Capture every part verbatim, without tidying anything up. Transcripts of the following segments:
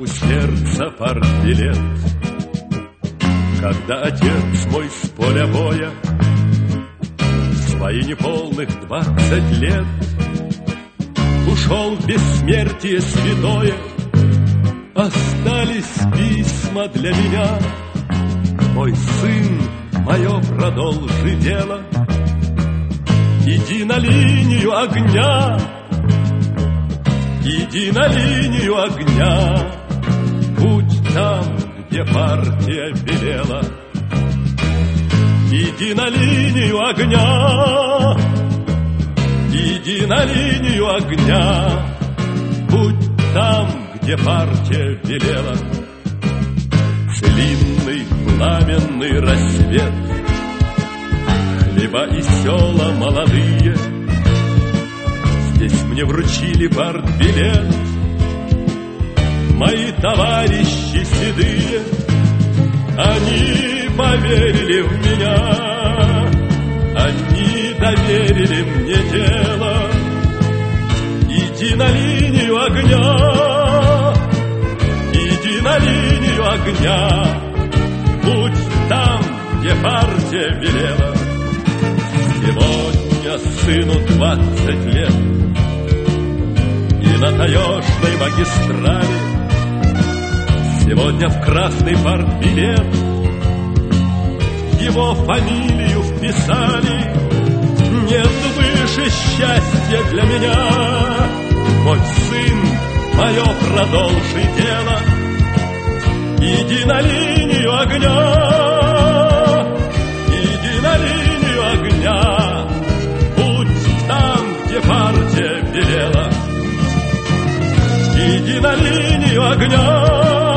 у сердца партбилет. Когда отец мой с поля боя в свои неполных двадцать лет ушел в бессмертие святое, остались письма для меня. Мой сын, мое продолжи дело, иди на линию огня, иди на линию огня, будь там, где партия велела. Иди на линию огня, иди на линию огня, будь там, где партия велела. Длинный пламенный рассвет, хлеба и села молодые, здесь мне вручили партбилет мои товарищи седые. Они поверили в меня, они доверили мне дело. Иди на линию огня, иди на линию огня, будь там, где партия велела. Сегодня сыну двадцать лет, и на таежной магистрали сегодня в красный партбилет его фамилию вписали. Нет выше счастья для меня, мой сын, мое продолжи дело. Иди на линию огня, иди на линию огня, будь там, где партия велела. Иди на линию огня,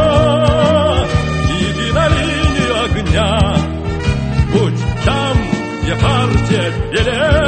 иди на линию огня, будь там, где партия велела.